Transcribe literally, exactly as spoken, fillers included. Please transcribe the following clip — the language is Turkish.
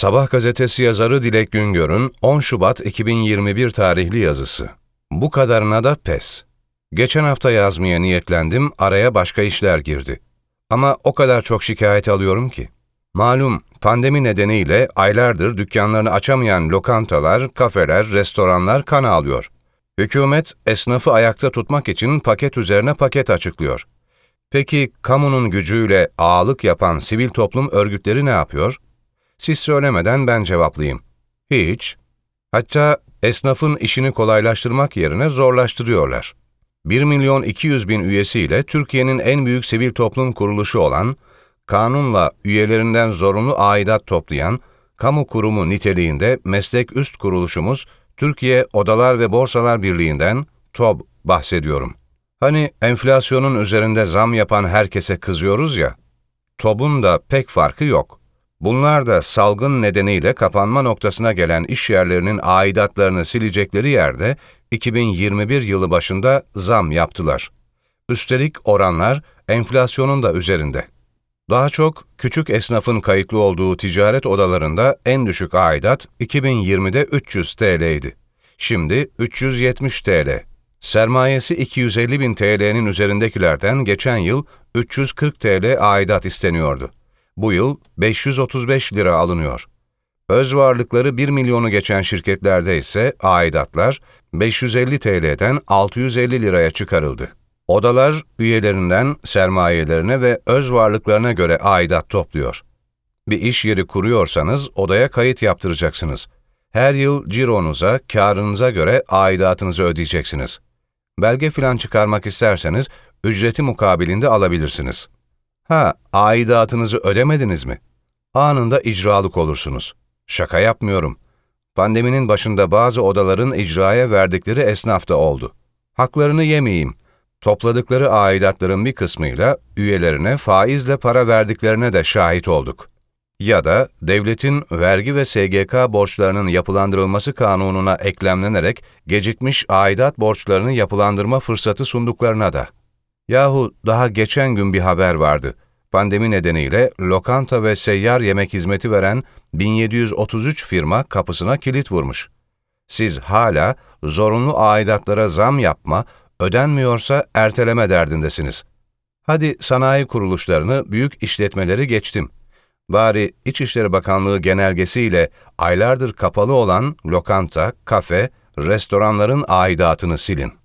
Sabah gazetesi yazarı Dilek Güngör'ün on Şubat iki bin yirmi bir tarihli yazısı. Bu kadarına da pes. Geçen hafta yazmaya niyetlendim, araya başka işler girdi. Ama o kadar çok şikayet alıyorum ki. Malum pandemi nedeniyle aylardır dükkanlarını açamayan lokantalar, kafeler, restoranlar kan ağlıyor. Hükümet esnafı ayakta tutmak için paket üzerine paket açıklıyor. Peki kamunun gücüyle ağalık yapan sivil toplum örgütleri ne yapıyor? Siz söylemeden ben cevaplayayım. Hiç. Hatta esnafın işini kolaylaştırmak yerine zorlaştırıyorlar. bir milyon iki yüz bin üyesiyle Türkiye'nin en büyük sivil toplum kuruluşu olan, kanunla üyelerinden zorunlu aidat toplayan, kamu kurumu niteliğinde meslek üst kuruluşumuz Türkiye Odalar ve Borsalar Birliği'nden, TOB bahsediyorum. Hani enflasyonun üzerinde zam yapan herkese kızıyoruz ya, TOB'un da pek farkı yok. Bunlar da salgın nedeniyle kapanma noktasına gelen iş yerlerinin aidatlarını silecekleri yerde iki bin yirmi bir yılı başında zam yaptılar. Üstelik oranlar enflasyonun da üzerinde. Daha çok küçük esnafın kayıtlı olduğu ticaret odalarında en düşük aidat iki bin yirmide üç yüz TL'ydi. Şimdi üç yüz yetmiş TL. Sermayesi iki yüz elli bin TL'nin üzerindekilerden geçen yıl üç yüz kırk TL aidat isteniyordu. Bu yıl beş yüz otuz beş lira alınıyor. Öz varlıkları bir milyonu geçen şirketlerde ise aidatlar beş yüz elli TL'den altı yüz elli liraya çıkarıldı. Odalar üyelerinden sermayelerine ve öz varlıklarına göre aidat topluyor. Bir iş yeri kuruyorsanız odaya kayıt yaptıracaksınız. Her yıl cironuza, kârınıza göre aidatınızı ödeyeceksiniz. Belge filan çıkarmak isterseniz ücreti mukabilinde alabilirsiniz. Ha, aidatınızı ödemediniz mi? Anında icralık olursunuz. Şaka yapmıyorum. Pandeminin başında bazı odaların icraya verdikleri esnaf da oldu. Haklarını yemeyeyim. Topladıkları aidatların bir kısmıyla üyelerine faizle para verdiklerine de şahit olduk. Ya da devletin vergi ve S G K borçlarının yapılandırılması kanununa eklemlenerek gecikmiş aidat borçlarını yapılandırma fırsatı sunduklarına da. Yahu daha geçen gün bir haber vardı. Pandemi nedeniyle lokanta ve seyyar yemek hizmeti veren bin yedi yüz otuz üç firma kapısına kilit vurmuş. Siz hala zorunlu aidatlara zam yapma, ödenmiyorsa erteleme derdindesiniz. Hadi sanayi kuruluşlarını, büyük işletmeleri geçtim. Bari İçişleri Bakanlığı genelgesiyle aylardır kapalı olan lokanta, kafe, restoranların aidatını silin.